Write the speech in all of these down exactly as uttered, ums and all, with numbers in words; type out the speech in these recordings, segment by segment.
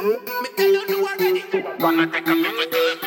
Me tell you no already. Gonna take a miracle.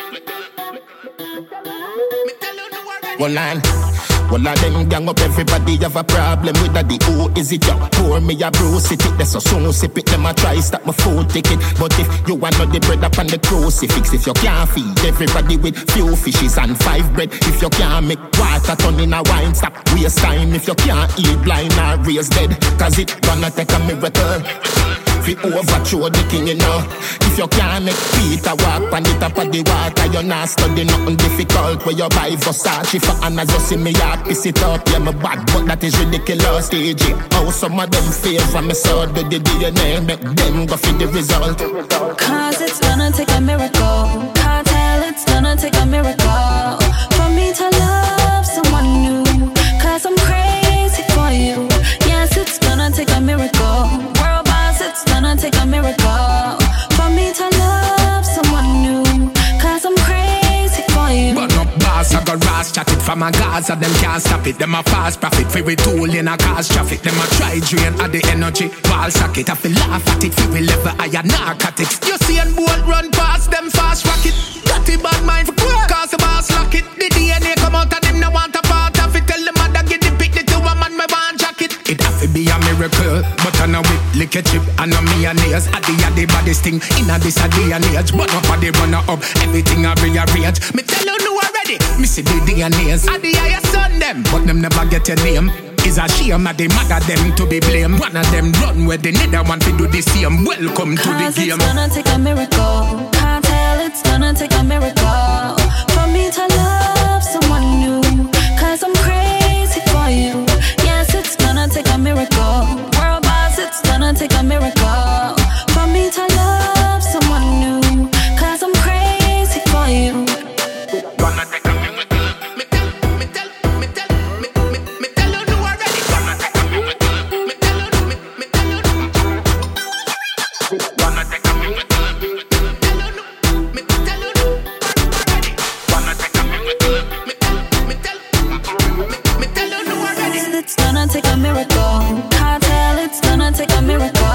Me tell you no already. One line. Well, I them gang up, everybody have a problem with that. The who is it? You pour me a bruise it. That's so soon sip it. Them a try stop my food ticket. But if you want not the bread up on the crucifix, if you can't feed everybody with few fishes and five bread, if you can't make water turn in a wine, stop waste time. If you can't eat blind or raise dead, cause it gonna take a miracle. Fi overthrow the king, you know. If you can't make Peter walk on the top of the water, you're not studying nothing difficult. Where you buy Versace for Anna, just see me out, piss it up. Yeah, my bad, but that is ridiculous. Stage it. How some of them favor me, so do the D N A, make them go for the result. Cause it's gonna take a miracle. Can't tell, it's gonna take a miracle for me to love someone new. Cause I'm crazy for you. Yes, it's gonna take a miracle. It's gonna take a miracle for me to love someone new. Cause I'm crazy for you. Burn up bars, I got ras chat it from a Gaza. Them can't stop it, them a fast profit. Fi we tool in a cars traffic. Them a try drain at the energy. Ball socket, I feel laugh at it. Fi we level higher narcotics. You see and bolt run past them fast rocket. Dirty bad mind for quirk, cause the boss lock it. The D N A come out and them no want a part of it. Tell the mother get the pick the two a man me want jacket. It have to be a miracle, but I know it lick a chip and no me and ears. At the at the baddest thing in a this a day and age. But up at the runner up, everything I rearrange. Me tell you no already, me see the D N As. At the higher son them, but them never get a name. Is a shame that they mother them to be blamed. One of them run where the neither want to do the same. Welcome to the game. It's gonna take a miracle. Can't tell, it's gonna take a miracle for me to love someone new. Cause I'm crazy for you. Yes, it's gonna take a miracle. World boss, it's gonna take a miracle for me to love someone new. Cause I'm crazy for you. Gonna take a miracle. Me tell, me tell, me tell, me, me, me tell you no already. Gonna take a miracle. Me tell you, me, me tell you no. Gonna take a miracle. Me tell you no, me tell you no already. Gonna take a miracle. Me tell, me tell, me, me tell you no already. It's gonna take a miracle. Can't tell, it's gonna take a miracle